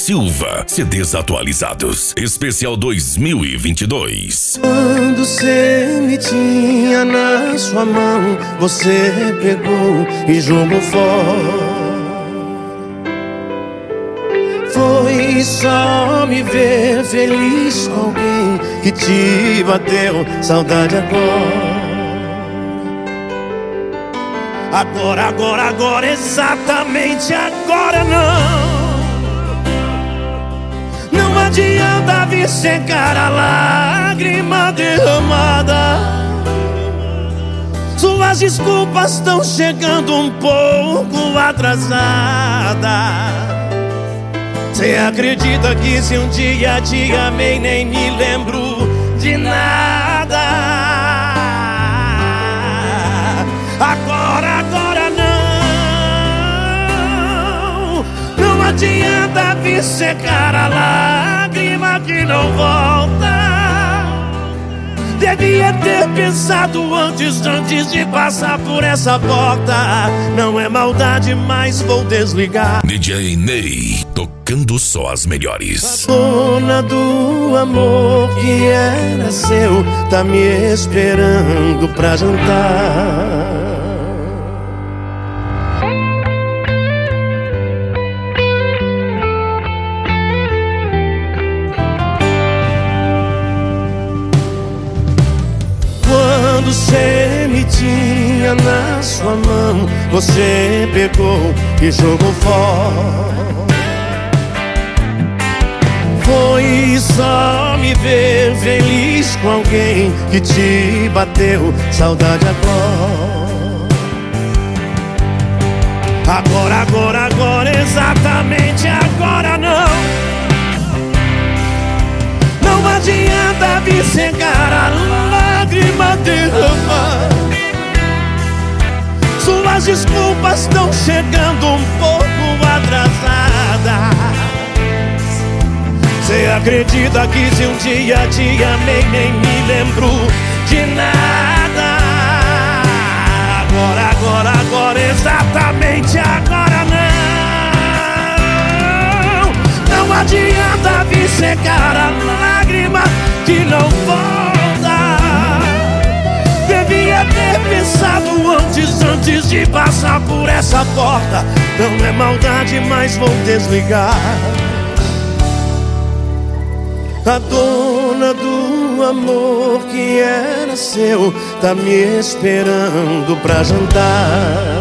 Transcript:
Silva. CDs atualizados. Especial 2022. Quando você me tinha na sua mão, você pegou e jogou fora. Foi só me ver feliz com alguém que te bateu saudade agora, exatamente agora não adianta vir secar a lágrima derramada. Suas desculpas estão chegando um pouco atrasadas. Cê acredita que se um dia te amei nem me lembro de nada? Agora não adianta vir secar a lágrima que não volta. Devia ter pensado antes de passar por essa porta. Não é maldade, mas vou desligar. DJ Ney, tocando só as melhores. A dona do amor que era seu tá me esperando pra jantar. Quando você me tinha na sua mão, você pegou e jogou fora. Foi só me ver feliz com alguém que te bateu saudade agora, exatamente agora não adianta vir secar a lágrima derramar. Suas desculpas estão chegando um pouco atrasadas. Cê acredita que se um dia te amei nem me lembro de nada? Agora, exatamente agora não adianta vir secar a lágrima que não volta. Devia ter pensado antes de passar por essa porta. Não é maldade, mas vou desligar. A dona do amor que era seu tá me esperando pra jantar.